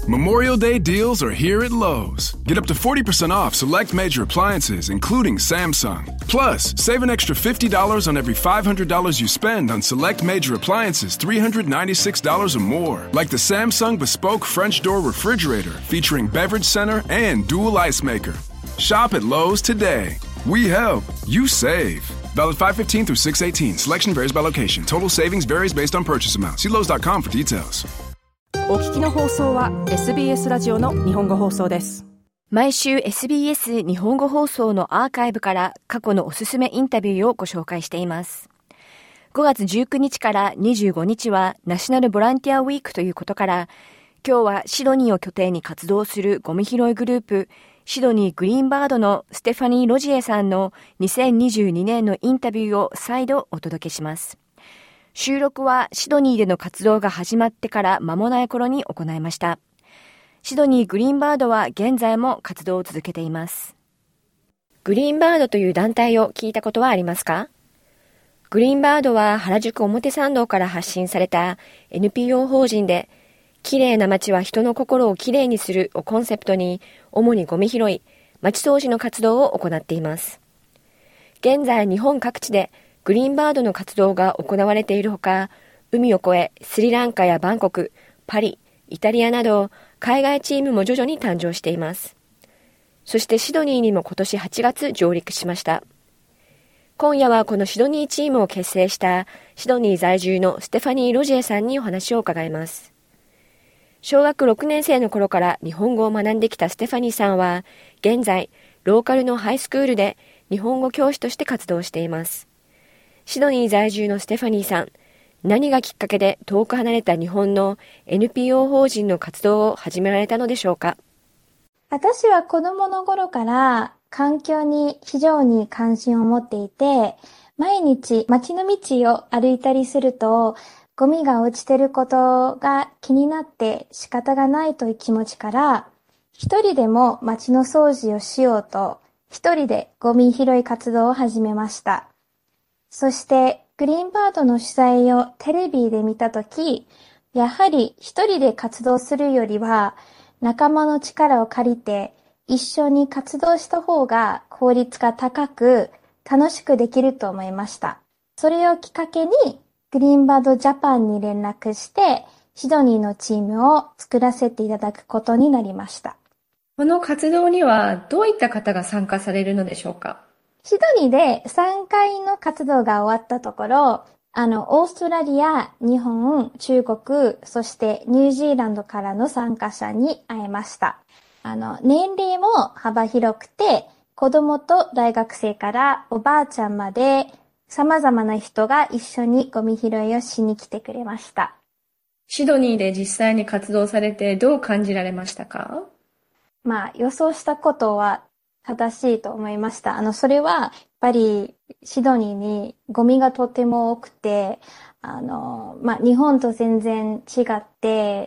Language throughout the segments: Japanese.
Memorial Day deals are here at Lowe's. Get up to 40% off select major appliances, including Samsung. Plus, save an extra $50 on every $500 you spend on select major appliances $396 or more, like the Samsung Bespoke French Door Refrigerator featuring beverage center and dual ice maker. Shop at Lowe's today. We help, you save. Valid 5/15 through 6/18. Selection varies by location. Total savings varies based on purchase amount. See Lowe's.com for details. お聞きの放送は SBS ラジオの日本語放送です。 毎週 SBS 日本語放送のアーカイブから過去のおすすめインタビューをご紹介しています。5月19日から25日はナショナルボランティアウィークということから、今日はシドニーを拠点に活動するゴミ拾いグループシドニーグリーンバードのステファニー・ロジエさんの2022年のインタビューを再度お届けします。収録はシドニーでの活動が始まってから間もない頃に行いました。シドニーグリーンバードは現在も活動を続けています。グリーンバードという団体を聞いたことはありますか？グリーンバードは原宿表参道から発信された NPO 法人で、きれいな街は人の心をきれいにするをコンセプトに、主にゴミ拾い、街掃除の活動を行っています。現在日本各地でグリーンバードの活動が行われているほか、海を越えスリランカやバンコク、パリ、イタリアなど海外チームも徐々に誕生しています。そしてシドニーにも今年8月上陸しました。今夜はこのシドニーチームを結成したシドニー在住のステファニー・ロジエさんにお話を伺います。小学6年生の頃から日本語を学んできたステファニーさんは、現在ローカルのハイスクールで日本語教師として活動しています。シドニー在住のステファニーさん、何がきっかけで遠く離れた日本の NPO 法人の活動を始められたのでしょうか？ 私は子供の頃から環境に非常に関心を持っていて、毎日街の道を歩いたりすると、ゴミが落ちてることが気になって仕方がないという気持ちから、一人でも街の掃除をしようと、一人でゴミ拾い活動を始めました。そしてグリーンバードの取材をテレビで見たとき、やはり一人で活動するよりは仲間の力を借りて一緒に活動した方が効率が高く楽しくできると思いました。それをきっかけにグリーンバードジャパンに連絡してシドニーのチームを作らせていただくことになりました。 この活動にはどういった方が参加されるのでしょうか？ シドニーで3回の活動が終わったところ、オーストラリア、日本、中国、そしてニュージーランドからの参加者に会えました。年齢も幅広くて、子供と大学生からおばあちゃんまで様々な人が一緒にゴミ拾いをしに来てくれました。 シドニーで実際に活動されてどう感じられましたか？ 予想したことは正しいと思いました。それは、やっぱり、シドニーにゴミがとても多くて、日本と全然違って、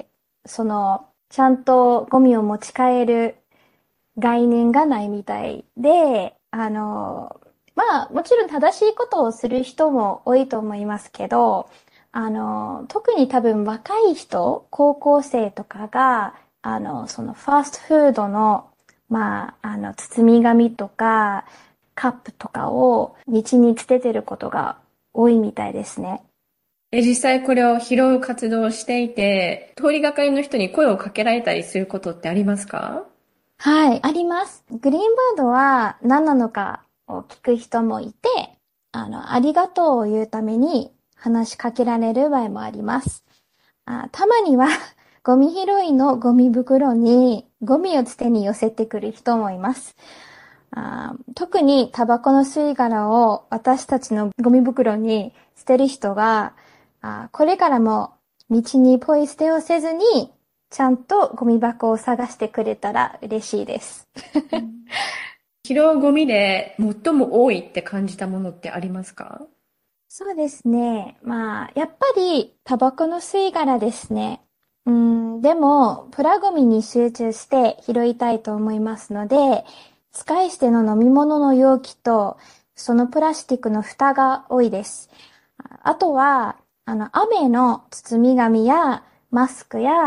ちゃんとゴミを持ち帰る概念がないみたいで、もちろん正しいことをする人も多いと思いますけど、特に多分若い人、高校生とかが、ファーストフードの包み紙とかカップとかを道に捨ててることが多いみたいですね。 実際これを拾う活動をしていて、通りがかりの人に声をかけられたりすることってありますか？ はい、あります。グリーンバードは何なのかを聞く人もいて、ありがとうを言うために話しかけられる場合もあります。たまにはゴミ拾いのゴミ袋にゴミを捨てに寄せてくる人もいます。特にタバコの吸い殻を私たちのゴミ袋に捨てる人が、これからも道にポイ捨てをせずに、ちゃんとゴミ箱を探してくれたら嬉しいです。 拾うゴミで最も多いって感じたものってありますか？ そうですね。やっぱりタバコの吸い殻ですね。でも、プラゴミに集中して拾いたいと思いますので、使い捨ての飲み物の容器と、そのプラスチックの蓋が多いです。あとは、雨の包み紙やマスクや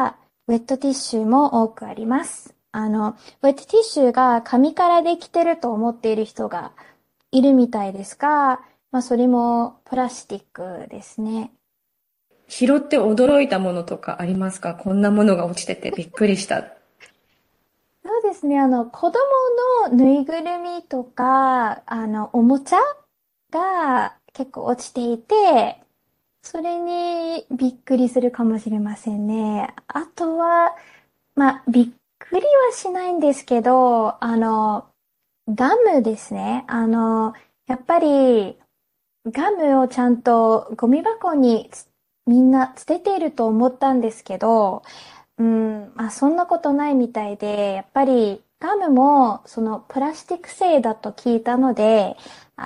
ウェットティッシュも多くあります。ウェットティッシュが紙からできてると思っている人がいるみたいですが、それもプラスチックですね。 拾って驚いたものとかありますか？こんなものが落ちててびっくりした。 そうですね。子供のぬいぐるみとか、おもちゃが結構落ちていて、それにびっくりするかもしれませんね。あとは、びっくりはしないんですけど、ガムですね。やっぱり、ガムをちゃんとゴミ箱にみんな捨てていると思ったんですけど、そんなことないみたいで、やっぱりガムもそのプラスチック製だと聞いたので、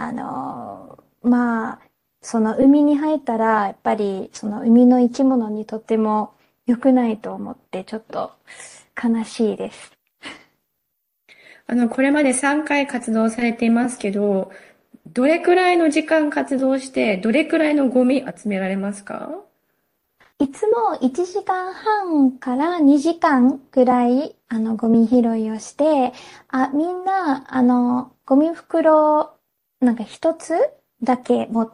その海に入ったら、やっぱりその海の生き物にとっても良くないと思って、ちょっと悲しいです。 これまで3回活動されていますけど、どれくらいの時間活動して、どれくらいのゴミ集められますか？ いつも1時間半から2時間くらい、ゴミ拾いをして、みんな、ゴミ袋、なんか一つだけ持って、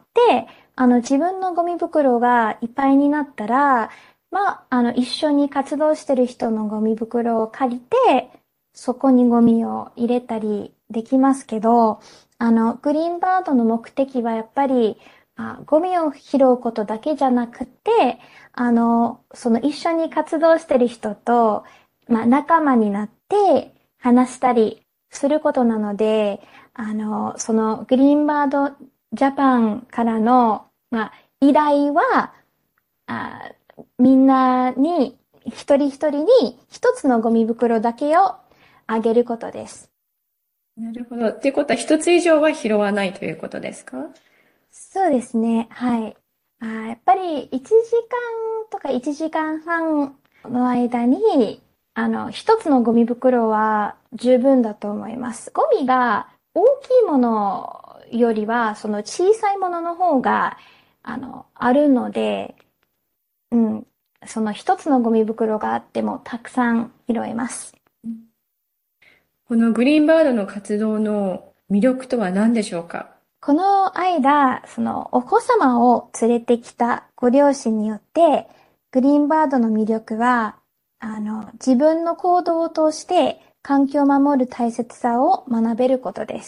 自分のゴミ袋がいっぱいになったら、一緒に活動してる人のゴミ袋を借りて、そこにゴミを入れたりできますけど、グリーンバードの目的はやっぱり、ゴミを拾うことだけじゃなくて、その一緒に活動してる人と、仲間になって話したりすることなので、そのグリーンバードジャパンからの、依頼は、みんなに、一人一人に一つのゴミ袋だけをあげることです。 なるほど。っていうことは一つ以上は拾わないということですか？ そうですね。はい。やっぱり1時間とか1時間半の間に、一つのゴミ袋は十分だと思います。ゴミが大きいものよりは、その小さいものの方が、あるので、その一つのゴミ袋があってもたくさん拾えます。 このグリーンバードの活動の魅力とは何でしょうか？ この間、そのお子様を連れてきたご両親によって、グリーンバードの魅力は、自分の行動を通して環境を守る大切さを学べることです。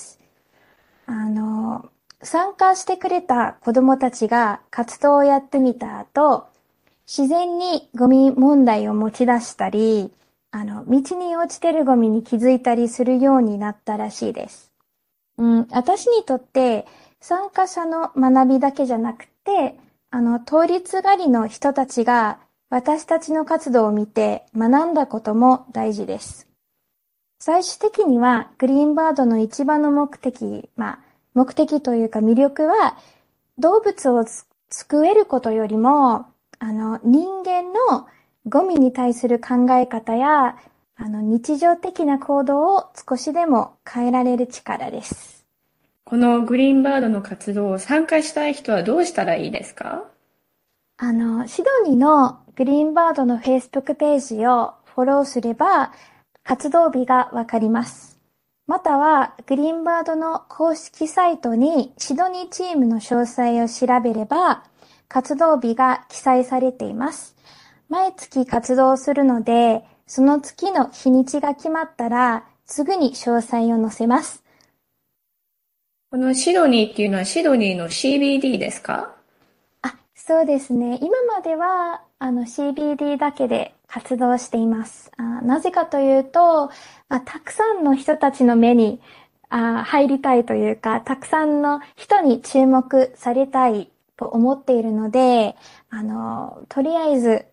参加してくれた子供たちが活動をやってみた後、自然にゴミ問題を持ち出したり、道に落ちてるゴミに気づいたりするようになったらしいです。私にとって参加者の学びだけじゃなくて、通りすがりの人たちが私たちの活動を見て学んだことも大事です。最終的にはグリーンバードの一番の目的というか魅力は動物を救えることよりも、人間のゴミに対する考え方や、日常的な行動を少しでも変えられる力です。 このグリーンバードの活動を参加したい人はどうしたらいいですか？ シドニーのグリーンバードの Facebook ページをフォローすれば、活動日がわかります。または、グリーンバードの公式サイトにシドニーチームの詳細を調べれば、活動日が記載されています。毎月活動するので、その月の日にちが決まったら、すぐに詳細を載せます。 このシドニーっていうのはシドニーの CBD ですか？ そうですね。今までは、CBD だけで活動しています。なぜかというと、たくさんの人たちの目に入りたいというか、たくさんの人に注目されたいと思っているので、とりあえず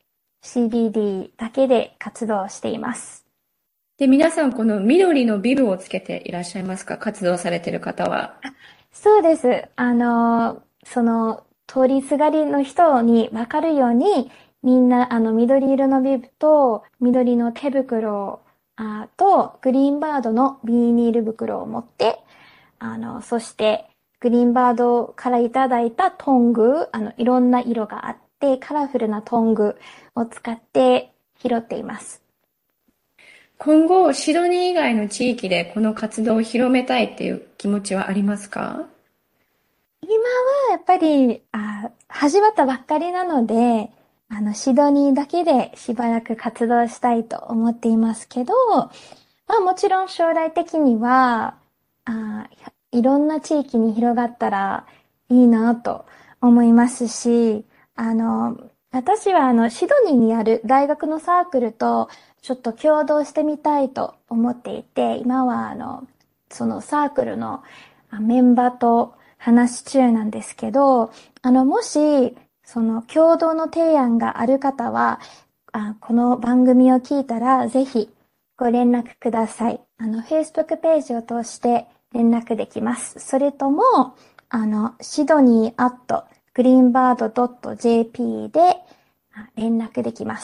CBD だけで活動しています。 で、皆さんこの緑のビブをつけていらっしゃいますか？活動されている方は。 そうです。その、通りすがりの人にわかるように、みんな、緑色のビブと、緑の手袋と、グリーンバードのビニール袋を持って、そして、グリーンバードからいただいたトング、いろんな色があって、カラフルなトングを使って、 拾っています。 今後、シドニー以外の地域でこの活動を広めたいっていう気持ちはありますか？ 今はやっぱり、始まったばっかりなので、シドニーだけでしばらく活動したいと思っていますけど、もちろん将来的には、いろんな地域に広がったらいいなと思いますし、私はシドニーにある大学のサークルとちょっと共同してみたいと思っていて、今はそのサークルのメンバーと話中なんですけど、もし、その共同の提案がある方は、この番組を聞いたらぜひご連絡ください。Facebook ページを通して連絡できます。それとも、sydney@greenbird.jp で連絡できます。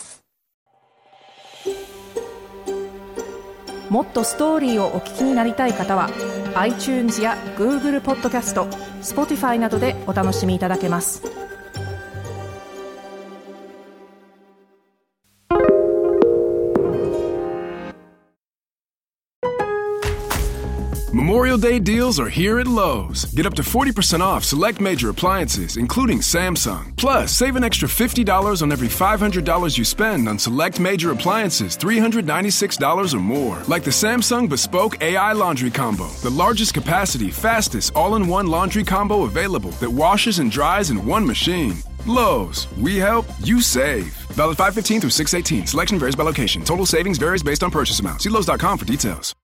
もっとストーリーをお聞きになりたい方は iTunes や Google ポッドキャスト、Spotify などでお楽しみいただけます。 Memorial Day deals are here at Lowe's. Get up to 40% off select major appliances, including Samsung. Plus, save an extra $50 on every $500 you spend on select major appliances $396 or more. Like the Samsung Bespoke AI Laundry Combo, the largest capacity, fastest, all-in-one laundry combo available that washes and dries in one machine. Lowe's, we help, you save. Valid 5/15 through 6/18. Selection varies by location. Total savings varies based on purchase amount. See Lowe's.com for details.